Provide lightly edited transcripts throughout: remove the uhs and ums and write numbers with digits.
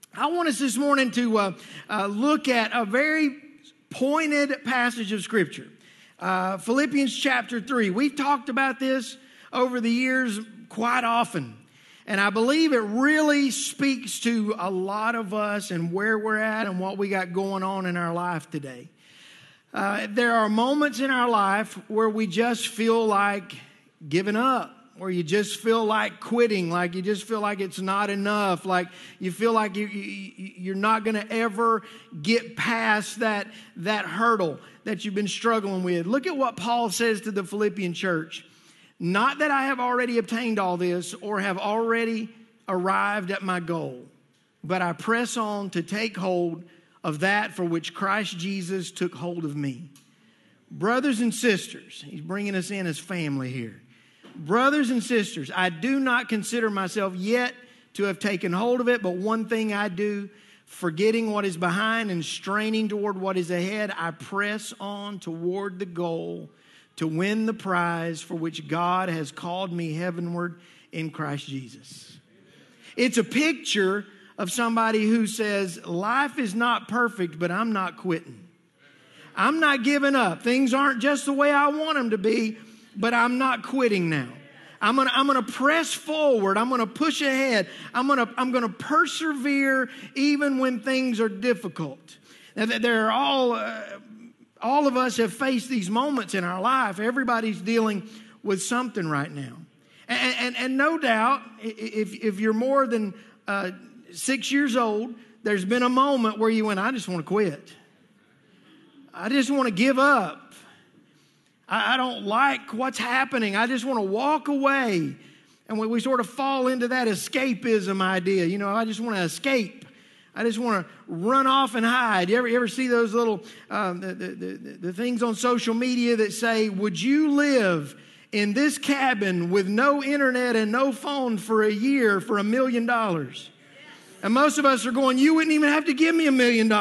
I want us this morning to look at a very pointed passage of Scripture. Philippians chapter 3. We've talked about this over the years quite often. And I believe it really speaks to a lot of us and where we're at and what we got going on in our life today. There are moments in our life where we just feel like giving up, where you just feel like quitting, like you just feel like it's not enough, like you feel like you're not going to ever get past that hurdle that you've been struggling with. Look at what Paul says to the Philippian church. Not that I have already obtained all this or have already arrived at my goal, but I press on to take hold of that for which Christ Jesus took hold of me. Brothers and sisters, he's bringing us in as family here. Brothers and sisters, I do not consider myself yet to have taken hold of it, but one thing I do, forgetting what is behind and straining toward what is ahead, I press on toward the goal to win the prize for which God has called me heavenward in Christ Jesus. It's a picture of somebody who says, life is not perfect, but I'm not quitting. I'm not giving up. Things aren't just the way I want them to be, but I'm not quitting now. I'm gonna press forward. I'm gonna push ahead. I'm gonna persevere even when things are difficult. Now, they're all of us have faced these moments in our life. Everybody's dealing with something right now. And no doubt, if you're more than 6 years old, there's been a moment where you went, I just want to quit. I just want to give up. I don't like what's happening. I just want to walk away. And we sort of fall into that escapism idea. You know, I just want to escape. I just want to run off and hide. You ever see those little the things on social media that say, would you live in this cabin with no internet and no phone for a year for $1 million? And most of us are going, you wouldn't even have to give me $1 million.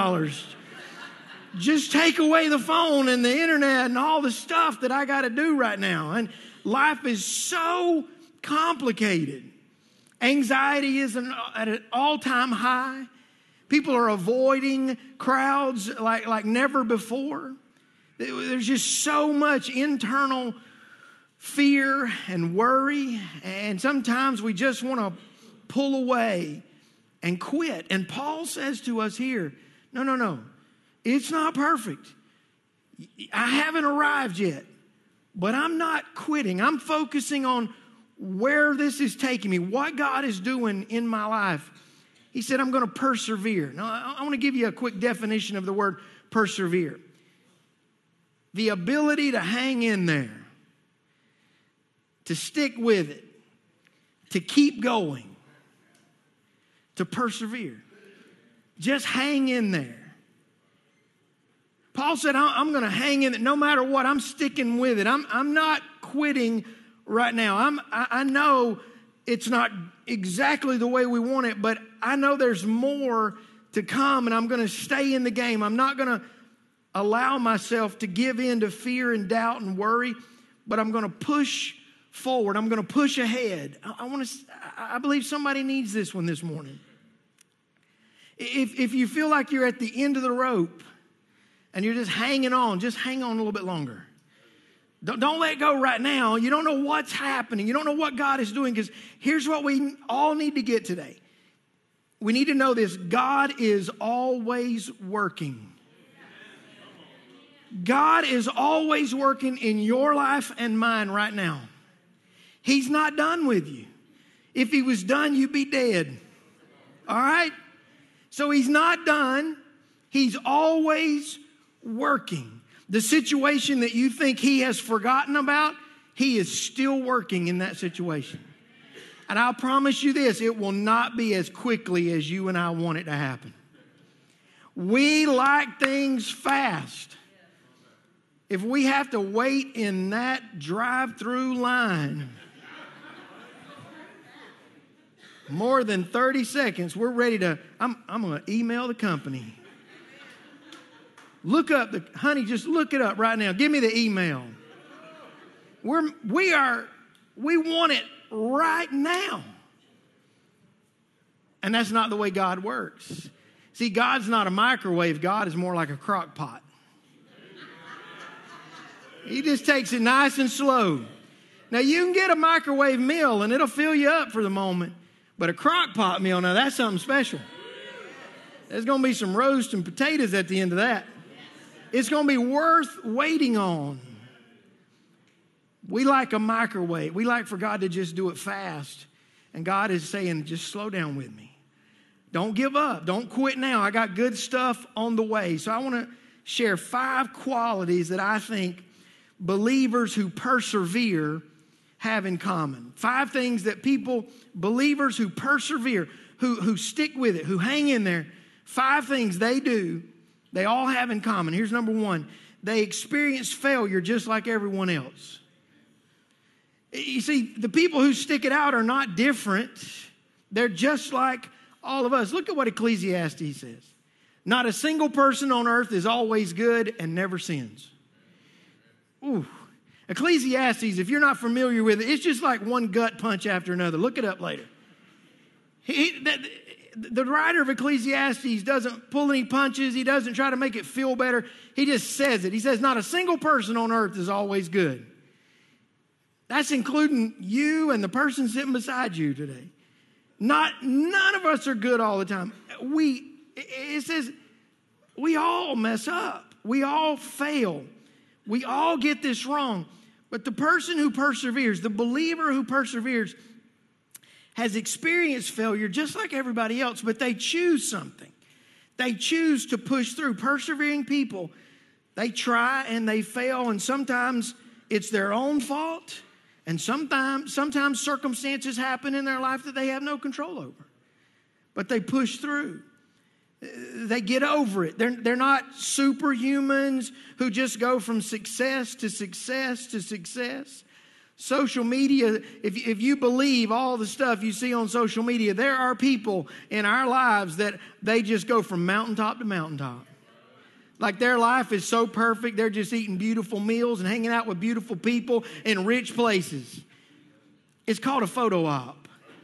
Just take away the phone and the internet and all the stuff that I got to do right now. And life is so complicated. Anxiety is at an all-time high. People are avoiding crowds like never before. There's just so much internal fear and worry. And sometimes we just want to pull away and quit. And Paul says to us here, no. It's not perfect. I haven't arrived yet. But I'm not quitting. I'm focusing on where this is taking me, what God is doing in my life. He said, I'm going to persevere. Now, I want to give you a quick definition of the word persevere. The ability to hang in there, to stick with it, to keep going, to persevere. Just hang in there. Paul said, I'm going to hang in it no matter what. I'm sticking with it. I'm not quitting right now. I know it's not exactly the way we want it, but I know there's more to come, and I'm going to stay in the game. I'm not going to allow myself to give in to fear and doubt and worry, but I'm going to push forward. I'm going to push ahead. I believe somebody needs this one this morning. If you feel like you're at the end of the rope and you're just hanging on, just hang on a little bit longer. Don't let go right now. You don't know what's happening. You don't know what God is doing, because here's what we all need to get today. We need to know this. God is always working. God is always working in your life and mine right now. He's not done with you. If he was done, you'd be dead. All right? So he's not done. He's always working. The situation that you think he has forgotten about, he is still working in that situation. And I'll promise you this, it will not be as quickly as you and I want it to happen. We like things fast. If we have to wait in that drive-through line more than 30 seconds, we're ready to, I'm going to email the company. Look up honey, just look it up right now. Give me the email. We want it right now. And that's not the way God works. See, God's not a microwave. God is more like a crock pot. He just takes it nice and slow. Now, you can get a microwave meal and it'll fill you up for the moment. But a crock pot meal, now that's something special. There's going to be some roast and potatoes at the end of that. It's going to be worth waiting on. We like a microwave. We like for God to just do it fast. And God is saying, just slow down with me. Don't give up. Don't quit now. I got good stuff on the way. So I want to share 5 qualities that I think believers who persevere have in common. 5 things that believers who persevere, who stick with it, who hang in there, 5 things they do, they all have in common. Here's number 1. They experience failure just like everyone else. You see, the people who stick it out are not different. They're just like all of us. Look at what Ecclesiastes says. Not a single person on earth is always good and never sins. Ooh. Ecclesiastes, if you're not familiar with it, it's just like one gut punch after another. Look it up later. The writer of Ecclesiastes doesn't pull any punches. He doesn't try to make it feel better. He just says it. He says, not a single person on earth is always good. That's including you and the person sitting beside you today. None of us are good all the time. It says we all mess up. We all fail. We all get this wrong. But the person who perseveres, the believer who perseveres, has experienced failure just like everybody else, but they choose something. They choose to push through. Persevering people, they try and they fail, and sometimes it's their own fault, and sometimes circumstances happen in their life that they have no control over. But they push through. They get over it. They're not superhumans who just go from success to success to success. Social media, if you believe all the stuff you see on social media, there are people in our lives that they just go from mountaintop to mountaintop. Like their life is so perfect, they're just eating beautiful meals and hanging out with beautiful people in rich places. It's called a photo op.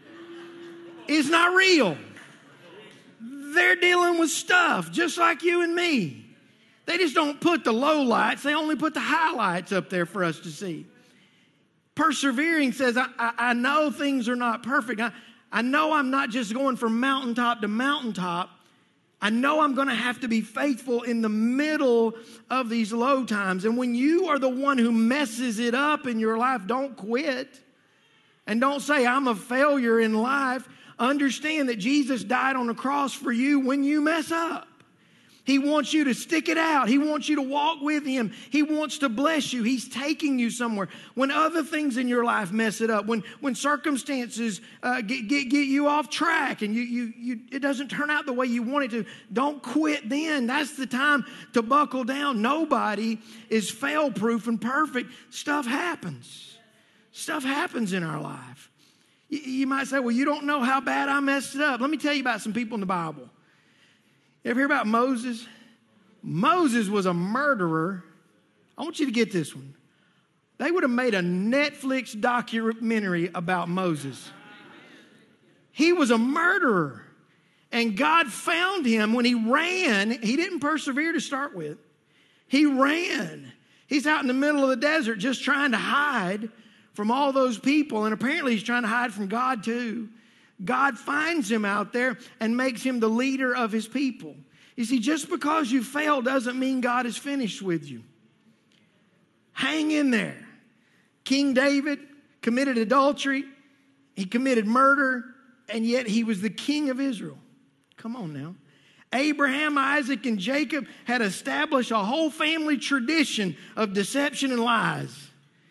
It's not real. They're dealing with stuff just like you and me. They just don't put the lowlights. They only put the highlights up there for us to see. Persevering says, I know things are not perfect. I know I'm not just going from mountaintop to mountaintop. I know I'm going to have to be faithful in the middle of these low times. And when you are the one who messes it up in your life, don't quit. And don't say, I'm a failure in life. Understand that Jesus died on the cross for you when you mess up. He wants you to stick it out. He wants you to walk with Him. He wants to bless you. He's taking you somewhere. When other things in your life mess it up, when circumstances get you off track and it doesn't turn out the way you want it to, don't quit then. That's the time to buckle down. Nobody is fail-proof and perfect. Stuff happens. Stuff happens in our life. You might say, well, you don't know how bad I messed it up. Let me tell you about some people in the Bible. You ever hear about Moses? Moses was a murderer. I want you to get this one. They would have made a Netflix documentary about Moses. He was a murderer. And God found him when he ran. He didn't persevere to start with. He ran. He's out in the middle of the desert just trying to hide from all those people. And apparently he's trying to hide from God too. God finds him out there and makes him the leader of his people. You see, just because you fail doesn't mean God is finished with you. Hang in there. King David committed adultery. He committed murder, and yet he was the king of Israel. Come on now. Abraham, Isaac, and Jacob had established a whole family tradition of deception and lies.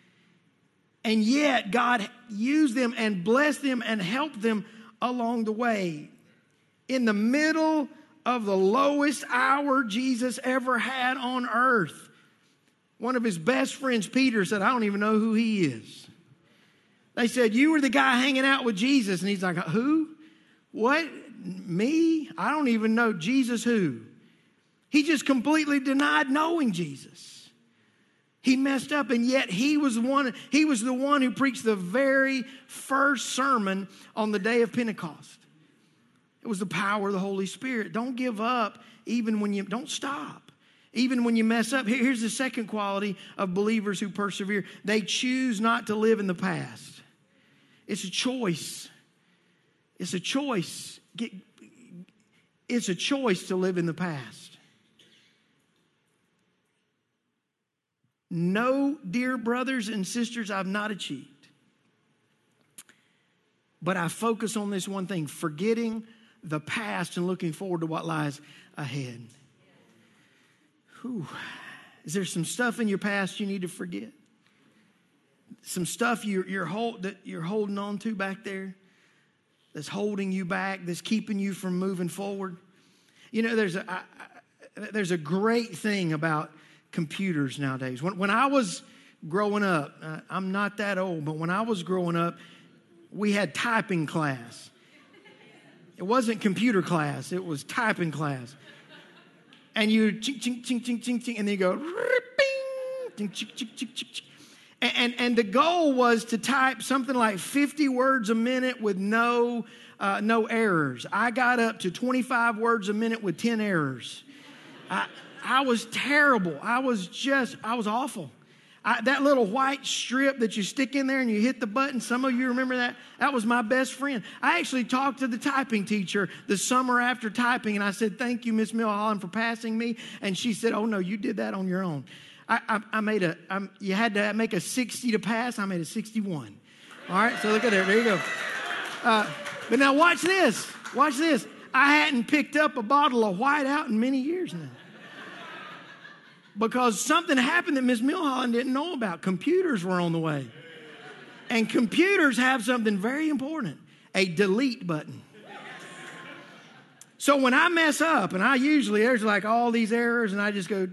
And yet God used them and blessed them and helped them along the way. In the middle of the lowest hour Jesus ever had on earth, one of his best friends, Peter, said, I don't even know who he is. They said, you were the guy hanging out with Jesus. And he's like, who? What? Me? I don't even know. Jesus who? He just completely denied knowing Jesus. He messed up, and yet he was the one who preached the very first sermon on the day of Pentecost. It was the power of the Holy Spirit. Don't give up even when don't stop. Even when you mess up. Here's the second quality of believers who persevere. They choose not to live in the past. It's a choice. It's a choice. It's a choice to live in the past. No, dear brothers and sisters, I've not achieved. But I focus on this one thing, forgetting the past and looking forward to what lies ahead. Whew. Is there some stuff in your past you need to forget? Some stuff you're holding on to back there that's holding you back, that's keeping you from moving forward? You know, there's a great thing about computers nowadays. When I was growing up, I'm not that old, but when I was growing up, we had typing class. It wasn't computer class, it was typing class. And you ching, ching, ching, ching, ching, ching, and then you go, bing, ching, ching, ching, ching, ching. And the goal was to type something like 50 words a minute with no errors. I got up to 25 words a minute with 10 errors. I was terrible. I was awful. That little white strip that you stick in there and you hit the button, some of you remember that? That was my best friend. I actually talked to the typing teacher the summer after typing, and I said, thank you, Miss Milholland, for passing me. And she said, oh, no, you did that on your own. You had to make a 60 to pass. I made a 61. All right, so look at there. There you go. But now watch this. Watch this. I hadn't picked up a bottle of Whiteout in many years now. Because something happened that Miss Milholland didn't know about. Computers were on the way. And computers have something very important, a delete button. So when I mess up, and there's like all these errors, and I just go,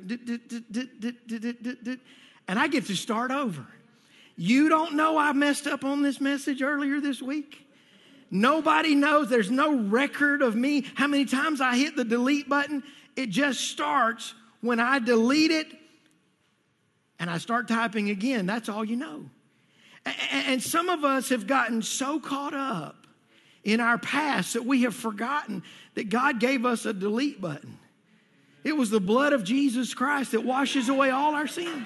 and I get to start over. You don't know I messed up on this message earlier this week? Nobody knows. There's no record of me. How many times I hit the delete button? It just starts when I delete it and I start typing again. That's all you know. And some of us have gotten so caught up in our past that we have forgotten that God gave us a delete button. It was the blood of Jesus Christ that washes away all our sins.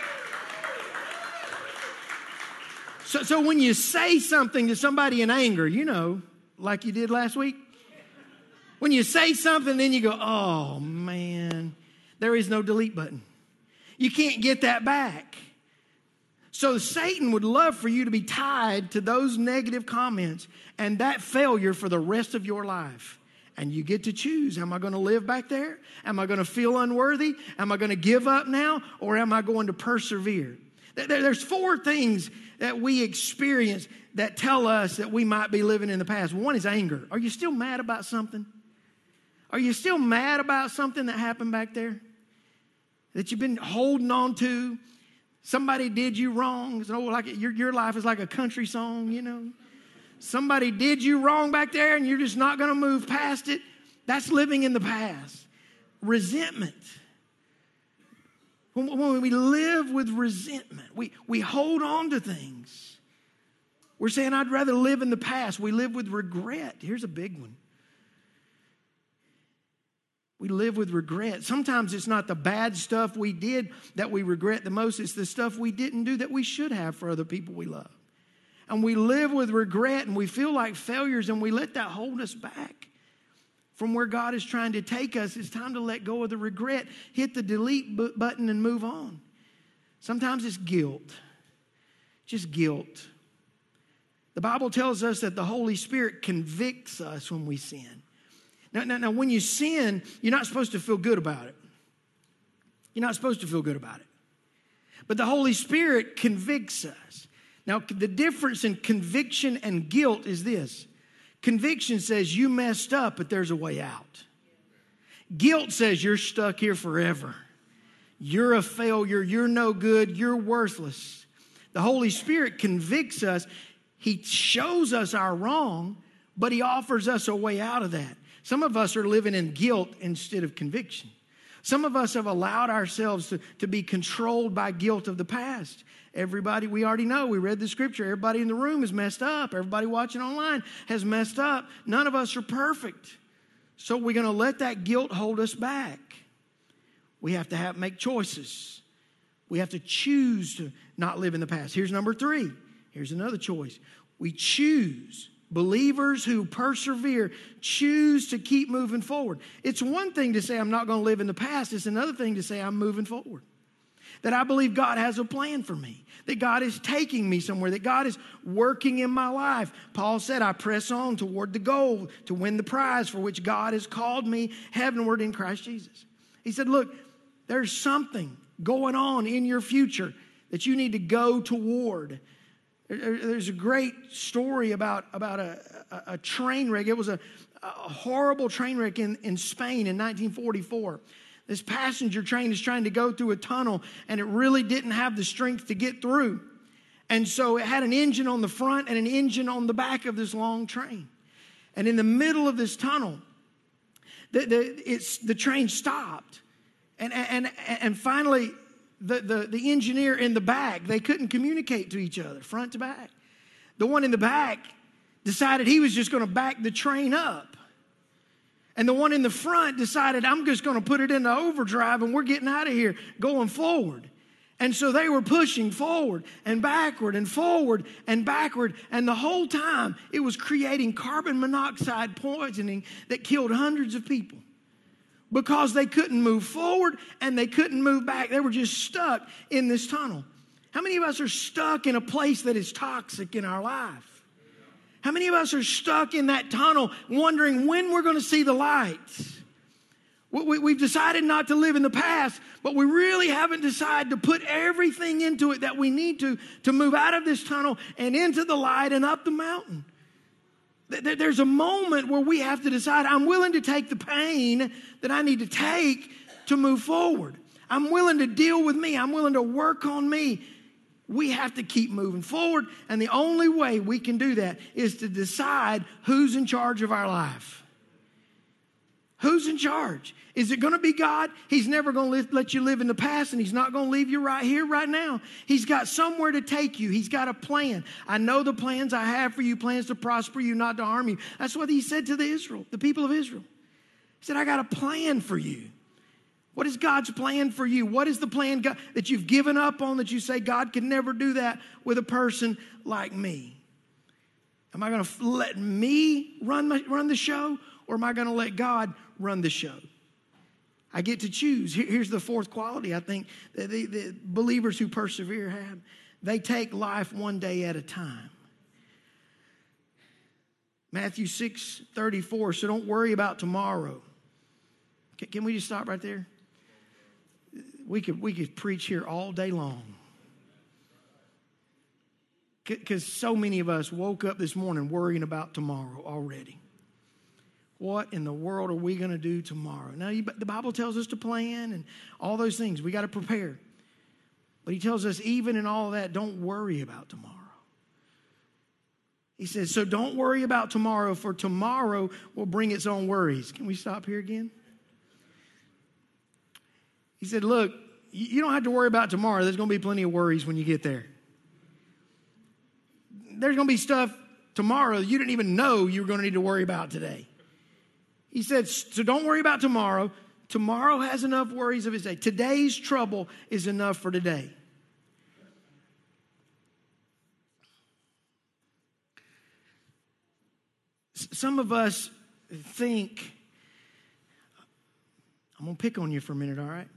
So when you say something to somebody in anger, you know, like you did last week, when you say something, then you go, oh, man, there is no delete button. You can't get that back. So Satan would love for you to be tied to those negative comments and that failure for the rest of your life. And you get to choose, am I going to live back there? Am I going to feel unworthy? Am I going to give up now? Or am I going to persevere? There's 4 things that we experience that tell us that we might be living in the past. One is anger. Are you still mad about something? Are you still mad about something that happened back there? That you've been holding on to? Somebody did you wrong. So like your life is like a country song, you know. Somebody did you wrong back there and you're just not going to move past it. That's living in the past. Resentment. When we live with resentment, we hold on to things. We're saying, I'd rather live in the past. We live with regret. Here's a big one. We live with regret. Sometimes it's not the bad stuff we did that we regret the most. It's the stuff we didn't do that we should have for other people we love. And we live with regret and we feel like failures and we let that hold us back from where God is trying to take us. It's time to let go of the regret, hit the delete button and move on. Sometimes it's guilt, just guilt. The Bible tells us that the Holy Spirit convicts us when we sin. Now, when you sin, you're not supposed to feel good about it. You're not supposed to feel good about it. But the Holy Spirit convicts us. Now, the difference in conviction and guilt is this. Conviction says you messed up, but there's a way out. Guilt says you're stuck here forever. You're a failure. You're no good. You're worthless. The Holy Spirit convicts us. He shows us our wrong, but He offers us a way out of that. Some of us are living in guilt instead of conviction. Some of us have allowed ourselves to be controlled by guilt of the past. Everybody, we already know, we read the scripture, everybody in the room is messed up. Everybody watching online has messed up. None of us are perfect. So we're going to let that guilt hold us back. We have to make choices. We have to choose to not live in the past. Here's number 3. Here's another choice. We choose. Believers who persevere choose to keep moving forward. It's one thing to say I'm not going to live in the past. It's another thing to say I'm moving forward. That I believe God has a plan for me. That God is taking me somewhere. That God is working in my life. Paul said, I press on toward the goal to win the prize for which God has called me heavenward in Christ Jesus. He said, look, there's something going on in your future that you need to go toward. There's a great story about a train wreck. It was a horrible train wreck in Spain in 1944. This passenger train is trying to go through a tunnel, and it really didn't have the strength to get through. And so it had an engine on the front and an engine on the back of this long train. And in the middle of this tunnel, the train stopped. And finally, the engineer in the back, they couldn't communicate to each other, front to back. The one in the back decided he was just going to back the train up. And the one in the front decided, I'm just going to put it into overdrive and we're getting out of here, going forward. And so they were pushing forward and backward and forward and backward. And the whole time it was creating carbon monoxide poisoning that killed hundreds of people. Because they couldn't move forward and they couldn't move back. They were just stuck in this tunnel. How many of us are stuck in a place that is toxic in our life? How many of us are stuck in that tunnel wondering when we're going to see the light? We've decided not to live in the past, but we really haven't decided to put everything into it that we need to move out of this tunnel and into the light and up the mountain. There's a moment where we have to decide, I'm willing to take the pain that I need to take to move forward. I'm willing to deal with me. I'm willing to work on me. We have to keep moving forward, and the only way we can do that is to decide who's in charge of our life. Who's in charge? Is it going to be God? He's never going to let you live in the past, and He's not going to leave you right here, right now. He's got somewhere to take you. He's got a plan. I know the plans I have for you, plans to prosper you, not to harm you. That's what He said to the people of Israel. He said, I got a plan for you. What is God's plan for you? What is the plan that you've given up on that you say, God could never do that with a person like me? Am I going to let me run the show, or am I going to let God run the show? I get to choose. Here's the fourth quality I think that the believers who persevere have. They take life one day at a time. Matthew 6:34, so don't worry about tomorrow. Can we just stop right there? We could preach here all day long. Because so many of us woke up this morning worrying about tomorrow already. What in the world are we going to do tomorrow? Now, the Bible tells us to plan and all those things. We got to prepare. But He tells us even in all of that, don't worry about tomorrow. He says, so don't worry about tomorrow, for tomorrow will bring its own worries. Can we stop here again? He said, look, you don't have to worry about tomorrow. There's going to be plenty of worries when you get there. There's going to be stuff tomorrow you didn't even know you were going to need to worry about today. He said, so don't worry about tomorrow. Tomorrow has enough worries of its day. Today's trouble is enough for today. Some of us think, I'm going to pick on you for a minute, all right?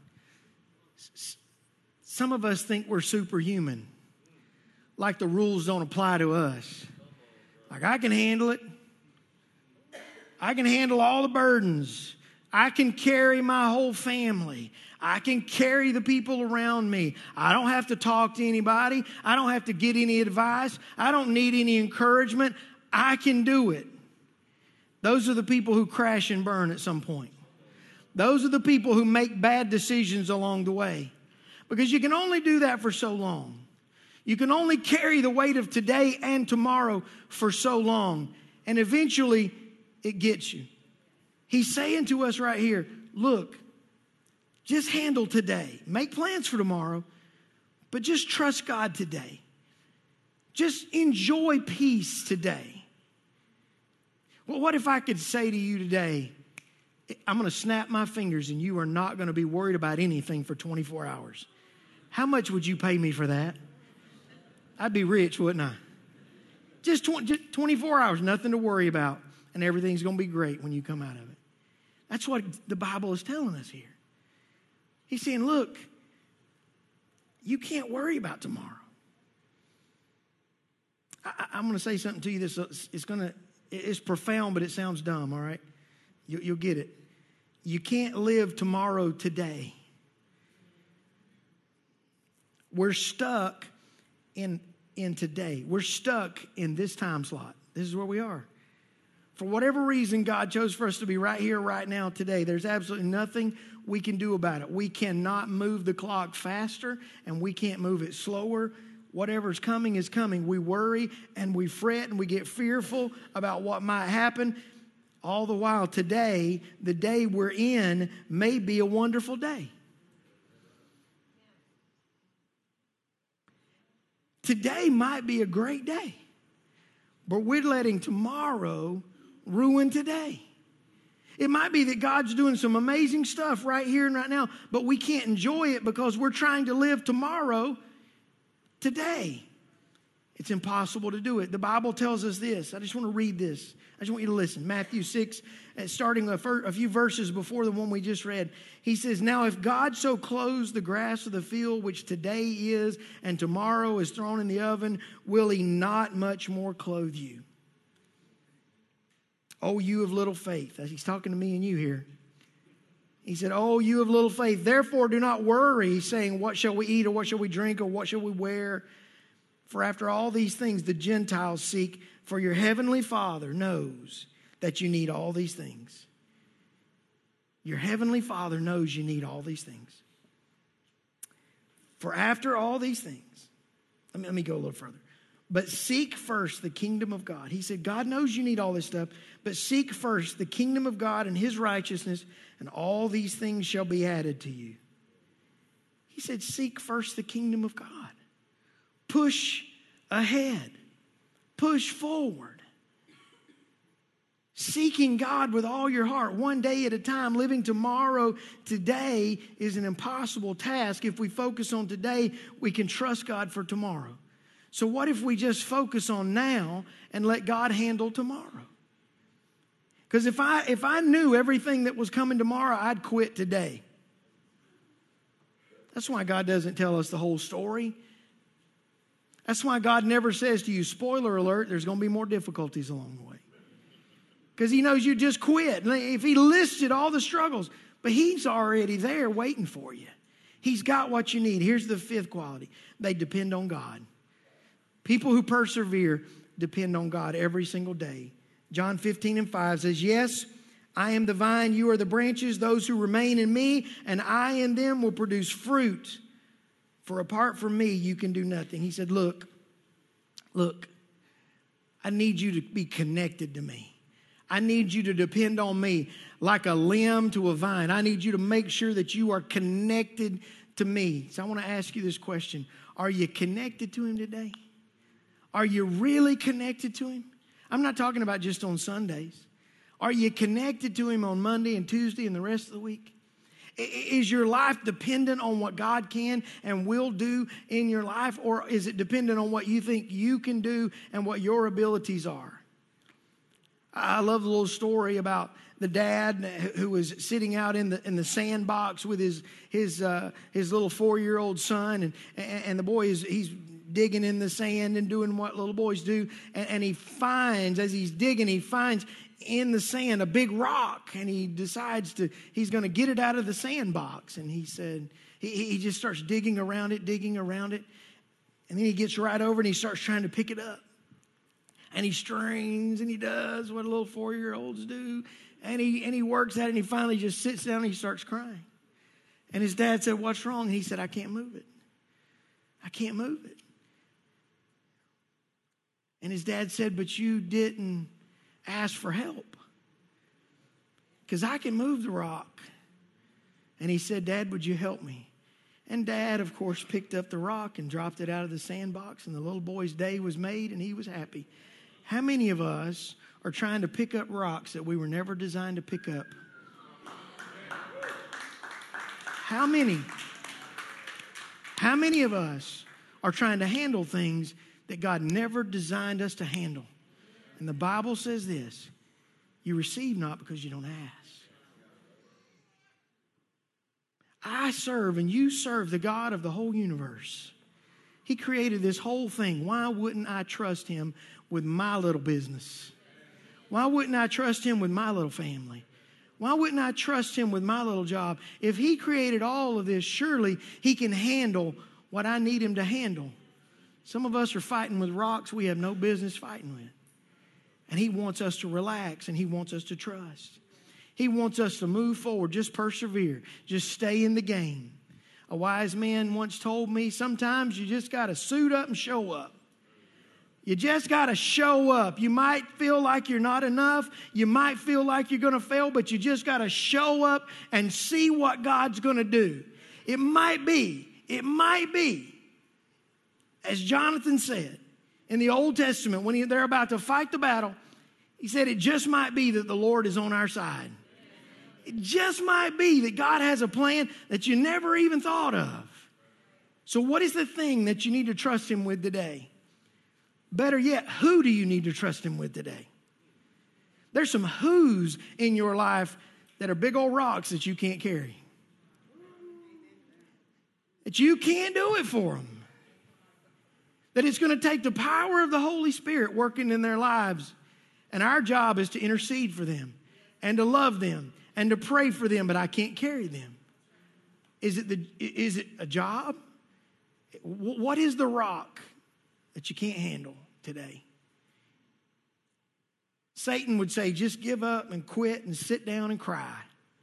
Some of us think we're superhuman, like the rules don't apply to us. Like, I can handle it. I can handle all the burdens. I can carry my whole family. I can carry the people around me. I don't have to talk to anybody. I don't have to get any advice. I don't need any encouragement. I can do it. Those are the people who crash and burn at some point. Those are the people who make bad decisions along the way. Because you can only do that for so long. You can only carry the weight of today and tomorrow for so long. And eventually, it gets you. He's saying to us right here, look, Just handle today. Make plans for tomorrow, but just trust God today. Just enjoy peace today. Well, what if I could say to you today, I'm going to snap my fingers and you are not going to be worried about anything for 24 hours. How much would you pay me for that? I'd be rich, wouldn't I? Just 24 hours, nothing to worry about, and everything's going to be great when you come out of it. That's what the Bible is telling us here. He's saying, look, you can't worry about tomorrow. I'm going to say something to you it's profound, but it sounds dumb, all right? You'll get it. You can't live tomorrow today. We're stuck in today. We're stuck in this time slot. This is where we are. For whatever reason, God chose for us to be right here, right now, today. There's absolutely nothing we can do about it. We cannot move the clock faster, and we can't move it slower. Whatever's coming is coming. We worry, and we fret, and we get fearful about what might happen. All the while, today, the day we're in, may be a wonderful day. Today might be a great day, but we're letting tomorrow ruin today. It might be that God's doing some amazing stuff right here and right now, but we can't enjoy it because we're trying to live tomorrow today. It's impossible to do it. The Bible tells us this. I just want to read this. I just want you to listen. Matthew 6, starting a few verses before the one we just read. He says, now if God so clothes the grass of the field, which today is and tomorrow is thrown in the oven, will he not much more clothe you? Oh, you of little faith. He's talking to me and you here. He said, oh, you of little faith. Therefore do not worry, saying, what shall we eat, or what shall we drink, or what shall we wear? For after all these things the Gentiles seek, for your heavenly Father knows that you need all these things. Your heavenly Father knows you need all these things. For after all these things, let me go a little further. But seek first the kingdom of God. He said, God knows you need all this stuff, but seek first the kingdom of God and his righteousness, and all these things shall be added to you. He said, seek first the kingdom of God. Push ahead. Push forward. Seeking God with all your heart, one day at a time, living tomorrow, today is an impossible task. If we focus on today, we can trust God for tomorrow. So what if we just focus on now and let God handle tomorrow? Because if I knew everything that was coming tomorrow, I'd quit today. That's why God doesn't tell us the whole story. That's why God never says to you, spoiler alert, there's going to be more difficulties along the way. Because he knows you just quit. If he listed all the struggles, but he's already there waiting for you. He's got what you need. Here's the fifth quality. They depend on God. People who persevere depend on God every single day. John 15:5 says, yes, I am the vine, you are the branches. Those who remain in me and I in them will produce fruit. For apart from me, you can do nothing. He said, look, I need you to be connected to me. I need you to depend on me like a limb to a vine. I need you to make sure that you are connected to me. So I want to ask you this question. Are you connected to him today? Are you really connected to him? I'm not talking about just on Sundays. Are you connected to him on Monday and Tuesday and the rest of the week? Is your life dependent on what God can and will do in your life, or is it dependent on what you think you can do and what your abilities are? I love the little story about the dad who was sitting out in the sandbox with his little 4-year-old son, and the boy he's digging in the sand and doing what little boys do, and he finds, as he's digging, he finds in the sand a big rock, and he decides he's going to get it out of the sandbox. And he said he just starts digging around it, and then he gets right over and he starts trying to pick it up. And he strains and he does what little 4-year-olds do, and he works at it, and he finally just sits down and he starts crying. And his dad said, what's wrong? And he said, I can't move it. I can't move it. And his dad said, but you didn't ask for help. Because I can move the rock. And he said, Dad, would you help me? And Dad, of course, picked up the rock and dropped it out of the sandbox, and the little boy's day was made, and he was happy. How many of us are trying to pick up rocks that we were never designed to pick up? How many of us are trying to handle things that God never designed us to handle? And the Bible says this, you receive not because you don't ask. I serve and you serve the God of the whole universe. He created this whole thing. Why wouldn't I trust him with my little business? Why wouldn't I trust him with my little family? Why wouldn't I trust him with my little job? If he created all of this, surely he can handle what I need him to handle. Some of us are fighting with rocks we have no business fighting with. And he wants us to relax, and he wants us to trust. He wants us to move forward, just persevere, just stay in the game. A wise man once told me, sometimes you just got to suit up and show up. You just got to show up. You might feel like you're not enough. You might feel like you're going to fail, but you just got to show up and see what God's going to do. It might be, as Jonathan said in the Old Testament, when they're about to fight the battle, he said, it just might be that the Lord is on our side. It just might be that God has a plan that you never even thought of. So what is the thing that you need to trust him with today? Better yet, who do you need to trust him with today? There's some who's in your life that are big old rocks that you can't carry. That you can't do it for them. That it's going to take the power of the Holy Spirit working in their lives. And our job is to intercede for them and to love them and to pray for them, but I can't carry them. Is it a job? What is the rock that you can't handle today? Satan would say, just give up and quit and sit down and cry.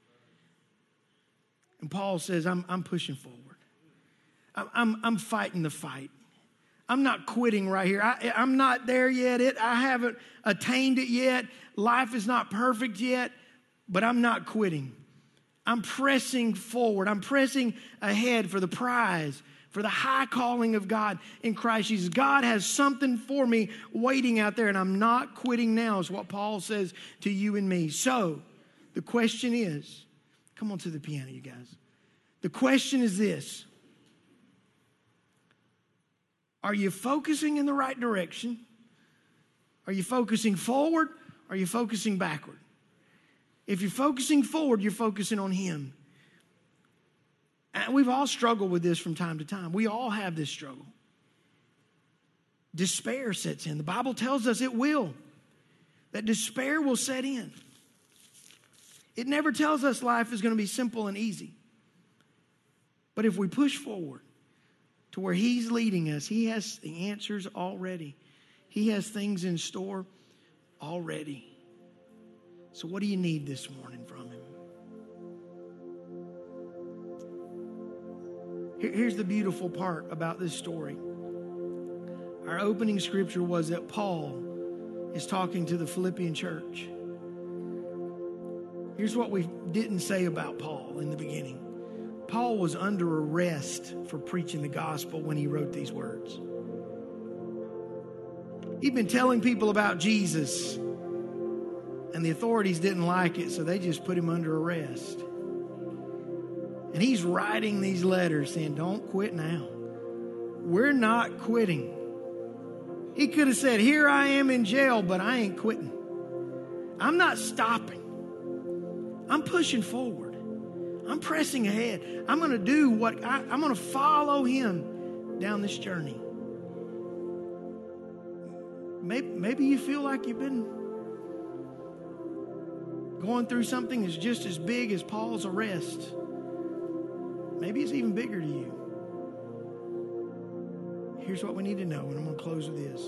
And Paul says, I'm pushing forward. I'm fighting the fight. I'm not quitting right here. I'm not there yet. I haven't attained it yet. Life is not perfect yet, but I'm not quitting. I'm pressing forward. I'm pressing ahead for the prize, for the high calling of God in Christ Jesus. God has something for me waiting out there, and I'm not quitting now, is what Paul says to you and me. So the question is, come on to the piano, you guys. The question is this. Are you focusing in the right direction? Are you focusing forward? Or are you focusing backward? If you're focusing forward, you're focusing on him. And we've all struggled with this from time to time. We all have this struggle. Despair sets in. The Bible tells us it will. That despair will set in. It never tells us life is going to be simple and easy. But if we push forward to where he's leading us, he has the answers already. He has things in store already. So what do you need this morning from him? Here's the beautiful part about this story. Our opening scripture was that Paul is talking to the Philippian church. Here's what we didn't say about Paul in the beginning. Paul was under arrest for preaching the gospel when he wrote these words. He'd been telling people about Jesus, and the authorities didn't like it, so they just put him under arrest. And he's writing these letters saying, don't quit now. We're not quitting. He could have said, here I am in jail, but I ain't quitting. I'm not stopping. I'm pushing forward. I'm pressing ahead. I'm going to do what I'm going to follow him down this journey. Maybe you feel like you've been going through something that's just as big as Paul's arrest. Maybe it's even bigger to you. Here's what we need to know, and I'm going to close with this.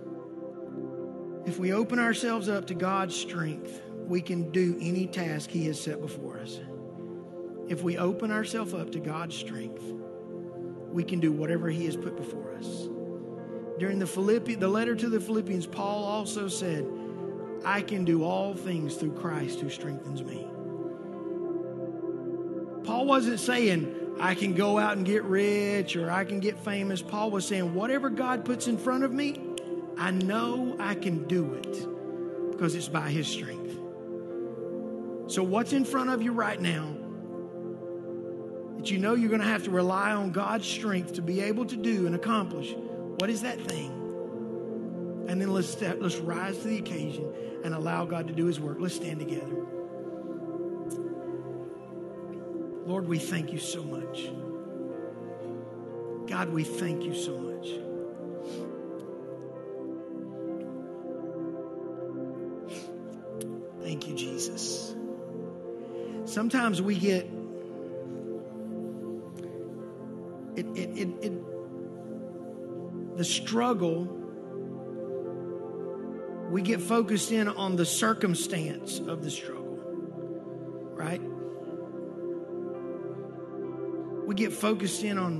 If we open ourselves up to God's strength, we can do any task he has set before us. If we open ourselves up to God's strength, we can do whatever he has put before us. During the letter to the Philippians, Paul also said, I can do all things through Christ who strengthens me. Paul Paul wasn't saying, I can go out and get rich or I can get famous. Paul was saying, whatever God puts in front of me, I know I can do it because it's by His strength. So what's in front of you right now that you know you're going to have to rely on God's strength to be able to do and accomplish? What is that thing? And then let's rise to the occasion and allow God to do His work. Let's stand together. Lord, we thank you so much. God, we thank you so much. Thank you, Jesus. Sometimes we get the struggle, we get focused in on the circumstance of the struggle, right? We get focused in on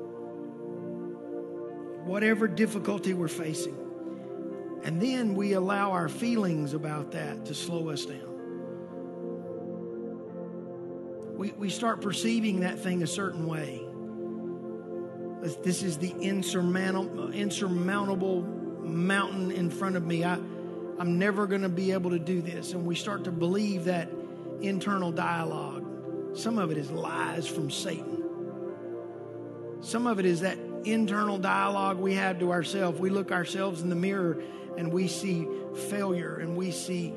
whatever difficulty we're facing. And then we allow our feelings about that to slow us down. We start perceiving that thing a certain way. This is the insurmountable mountain in front of me. I'm never going to be able to do this. And we start to believe that internal dialogue. Some of it is lies from Satan. Some of it is that internal dialogue we have to ourselves. We look ourselves in the mirror and we see failure and we see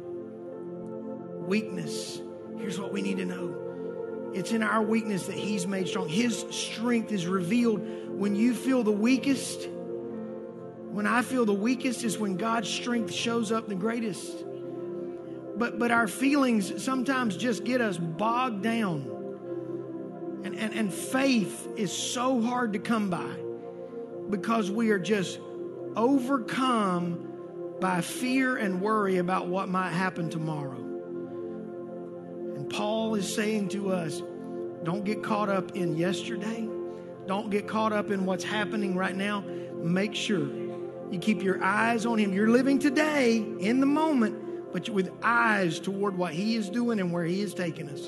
weakness. Here's what we need to know. It's in our weakness that He's made strong. His strength is revealed when you feel the weakest. When I feel the weakest is when God's strength shows up the greatest. But our feelings sometimes just get us bogged down. And faith is so hard to come by because we are just overcome by fear and worry about what might happen tomorrow. And Paul is saying to us, don't get caught up in yesterday. Don't get caught up in what's happening right now. Make sure you keep your eyes on Him. You're living today in the moment, but with eyes toward what He is doing and where He is taking us.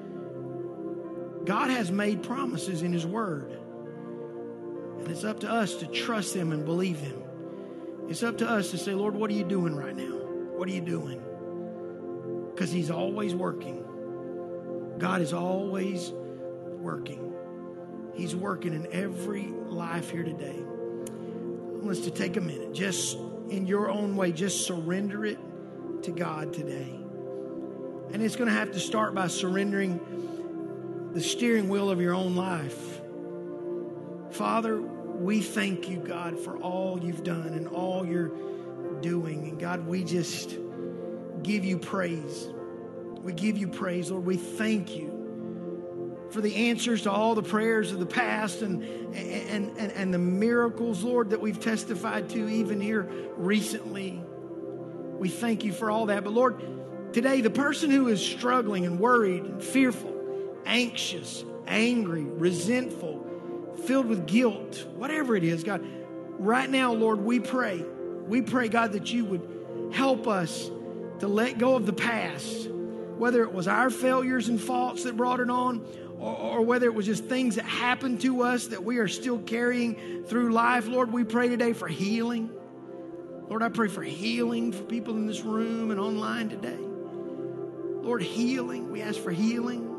God has made promises in His Word. And it's up to us to trust them and believe them. It's up to us to say, Lord, what are you doing right now? What are you doing? Because He's always working. God is always working. He's working in every life here today. I want us to take a minute, just in your own way, just surrender it to God today. And it's going to have to start by surrendering the steering wheel of your own life. Father, we thank you, God, for all you've done and all you're doing. And God, we just give you praise. We give you praise, Lord. We thank you for the answers to all the prayers of the past and the miracles, Lord, that we've testified to even here recently. We thank you for all that. But Lord, today, the person who is struggling and worried and fearful, anxious, angry, resentful, filled with guilt, whatever it is, God, right now, Lord, we pray, God, that you would help us to let go of the past, whether it was our failures and faults that brought it on, or whether it was just things that happened to us that we are still carrying through life. Lord, we pray today for healing. Lord, I pray for healing for people in this room and online today. Lord, healing. We ask for healing.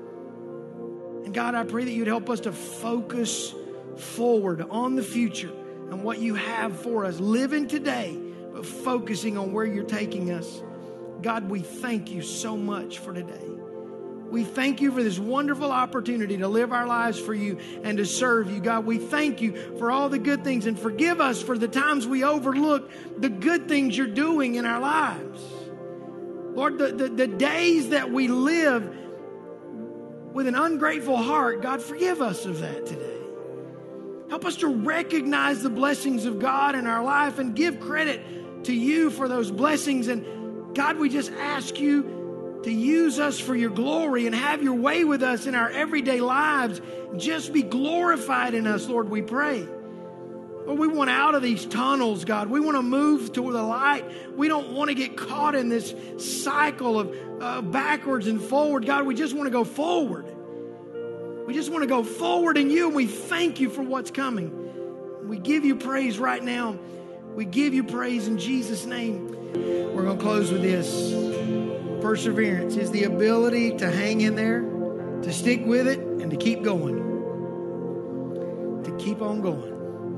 And God, I pray that you'd help us to focus forward on the future and what you have for us. Living today, but focusing on where you're taking us. God, we thank you so much for today. We thank you for this wonderful opportunity to live our lives for you and to serve you. God, we thank you for all the good things, and forgive us for the times we overlook the good things you're doing in our lives. Lord, the days that we live with an ungrateful heart, God, forgive us of that today. Help us to recognize the blessings of God in our life and give credit to you for those blessings. And God, we just ask you to use us for your glory and have your way with us in our everyday lives. Just be glorified in us, Lord, we pray. Lord, we want out of these tunnels, God. We want to move toward the light. We don't want to get caught in this cycle of backwards and forward. God, we just want to go forward. We just want to go forward in you, and we thank you for what's coming. We give you praise right now. We give you praise in Jesus' name. We're going to close with this. Perseverance is the ability to hang in there, to stick with it, and to keep going. To keep on going.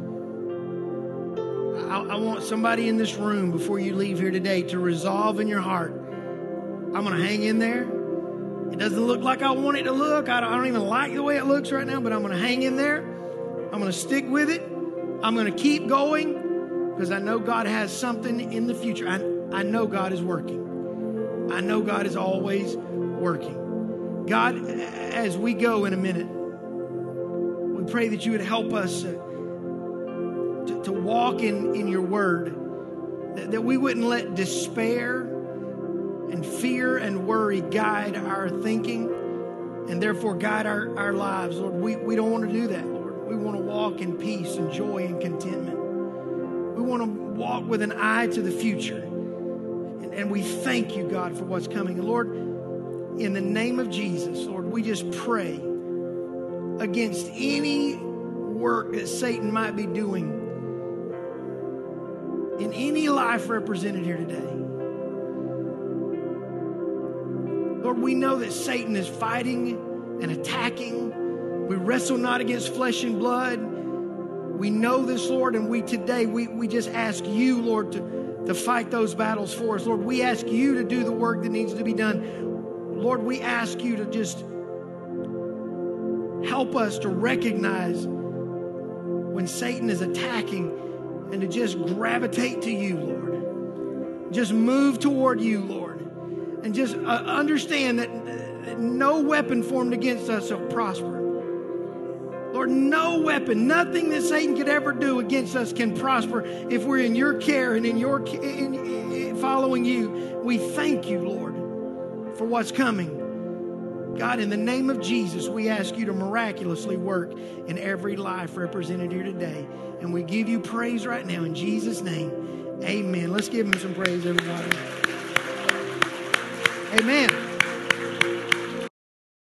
I want somebody in this room before you leave here today to resolve in your heart, I'm going to hang in there. It doesn't look like I want it to look. I don't even like the way it looks right now, but I'm going to hang in there. I'm going to stick with it. I'm going to keep going because I know God has something in the future. I know God is working. I know God is always working. God, as we go in a minute, we pray that you would help us to walk in your word, that we wouldn't let despair and fear and worry guide our thinking and therefore guide our lives. Lord, we don't want to do that, Lord. We want to walk in peace and joy and contentment. We want to walk with an eye to the future. And we thank you, God, for what's coming. And Lord, in the name of Jesus, Lord, we just pray against any work that Satan might be doing in any life represented here today. Lord, we know that Satan is fighting and attacking. We wrestle not against flesh and blood. We know this, Lord, and we just ask you, Lord, to fight those battles for us. Lord, we ask you to do the work that needs to be done. Lord, we ask you to just help us to recognize when Satan is attacking and to just gravitate to you, Lord. Just move toward you, Lord. And just understand that no weapon formed against us will prosper. Lord, no weapon, nothing that Satan could ever do against us can prosper if we're in your care and in following you. We thank you, Lord, for what's coming. God, in the name of Jesus, we ask you to miraculously work in every life represented here today. And we give you praise right now in Jesus' name. Amen. Let's give him some praise, everybody. Amen.